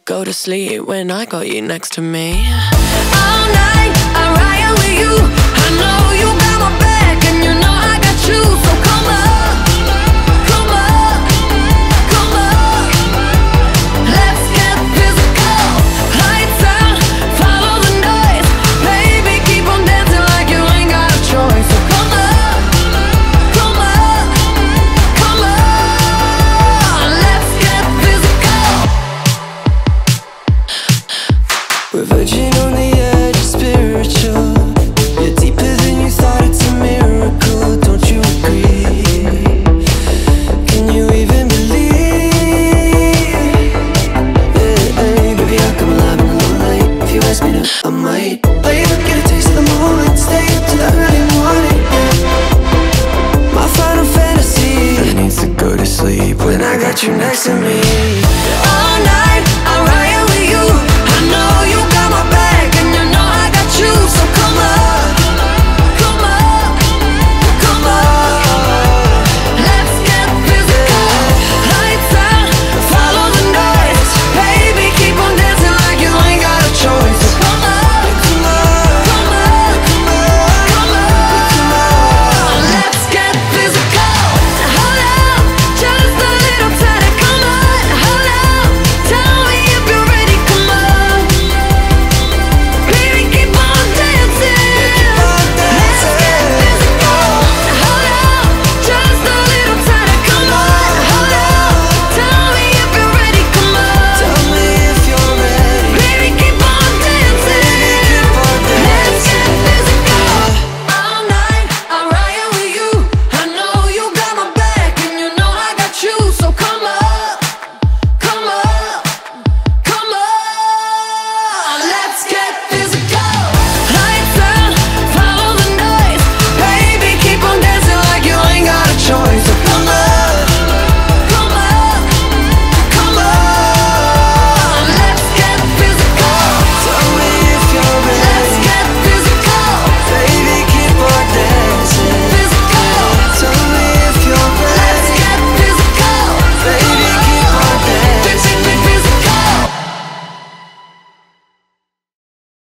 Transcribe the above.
go to sleep when I got you next to me. All night I ride with you. I know you got my back and you know I got you. So come up, come up, come up. Let's get physical. Lights out, follow the noise. Baby, keep on dancing like you ain't got a choice. So come up, come up, come on. Let's get physical. We're verging on the edge of spiritual. You're deeper than you thought, it's a miracle. Don't you agree? Can you even believe? Hey, baby, I'll come alive in the low light. If you ask me to, I might. Play up, get a taste of the moment. Stay up till the early morning. My final fantasy needs to go to sleep when I got you next to me.